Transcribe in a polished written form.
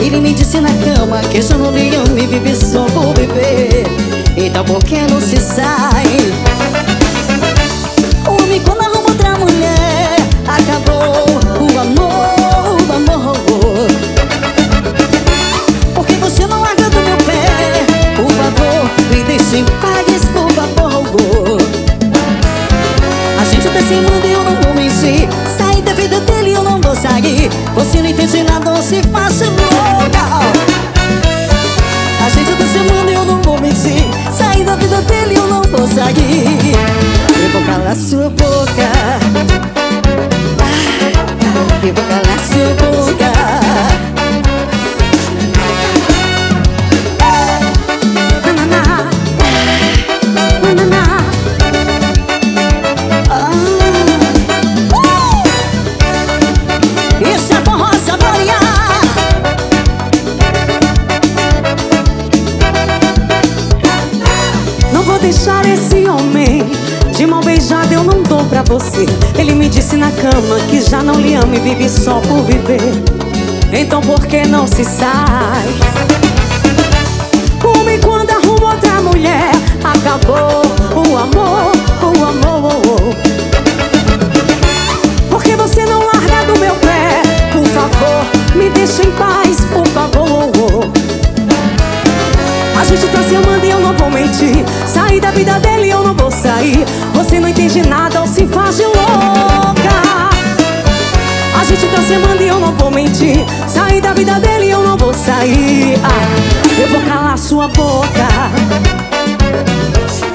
Ele me disse na cama que já não lhe ama e vive só por viver. Então por que não se sai? O homem quando arruma outra mulher, acabou o amor, o amor. Por que você não larga do meu pé? Por favor, me deixe em paz, por favor. A gente tá se amando e eu não vou mentir. Sair da vida dele eu não vou sair. Você não entende nada ou se faz louca. A gente tá se amando e eu não vou mentir. Sair da vida dele eu não vou sair. Eu vou calar sua boca. Eu vou calar sua boca. Isso é forró saborear. Não vou deixar esse homem de mão beijada, eu não dou pra você. Ele me disse na cama que já não lhe ama e vive só por viver. Então por que não se sai? O homem quando arruma outra mulher, acabou o amor, o amor. Por que você não larga do meu pé? Por favor, me deixa em paz, por favor. A gente tá se amando e eu não vou mentir. Sair da vida dele eu não vou sair. Você não entende nada ou se faz de louca. A gente tá se amando e eu não vou mentir. Sair da vida dele eu não vou sair. Eu vou calar sua boca.